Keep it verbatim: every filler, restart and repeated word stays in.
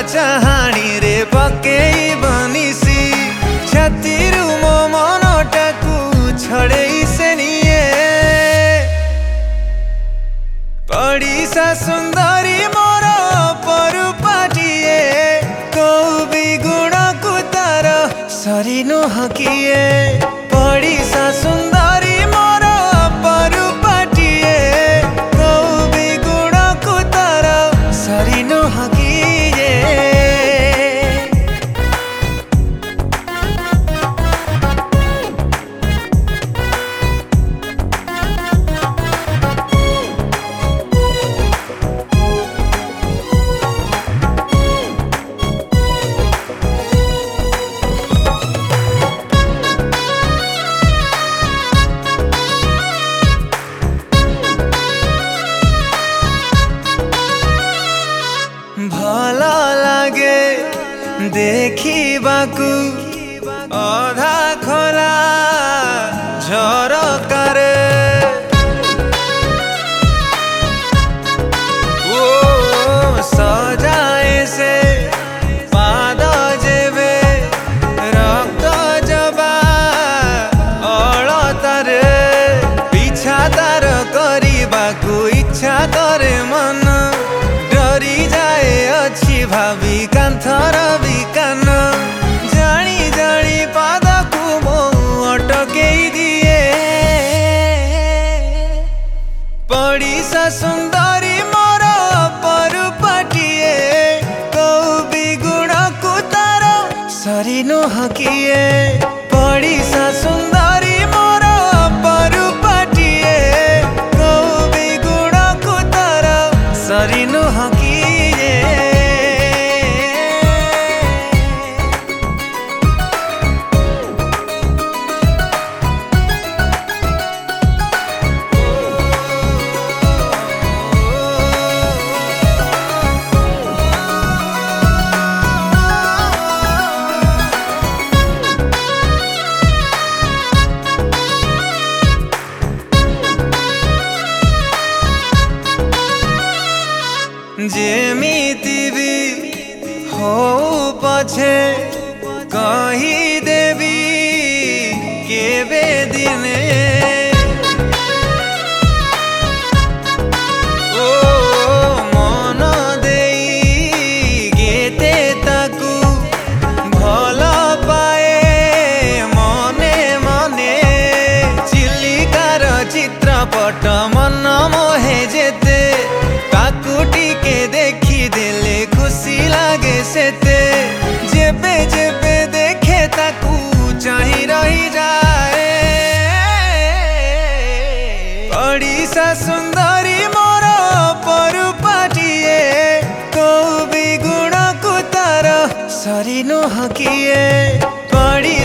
चाहाणी रे पकेई बनिसी छातीरु मो मनटाकू छड़ेई से निये पड़ीसा सुंदरी मोर परुपाटिए कौबी गुण को तार सरी नुह किए पड़ीसा सुंदरी मोर परुपाटिए कौबी गुण को तार सरी नुह किए भला लागे देखिबाकू अधा खोला झरकारे ओ सजाए से पाद जेबे रक्त जबा अलतारे पीछा तार करिबाकू इच्छा करे मन डरी जाए अच्छी भाभी कांथर बिकान जानी जानी पाद को मो अटकई दिए पड़ीसा सुंदरी मोर परुपाटिए कौबी गुण को तार सरी नुह किए पड़ीसा सुंदरी मोर परुपाटिए कौबी गुण को तार सरी नुह किए जेमिति भी हो पछे कही देवी केबे दिने ओ मन देई गेते ताकू भल पाए मने मने चिलिकार चित्रपट मन मोहे जेते टिके देखी देले खुशी लागे सेते जेबे जेबे देखे ताकू चाही रही जाए पड़ीसा सुंदरी मोर परुपाटिए कौबी गुण को तार सरी नुह किए पड़ी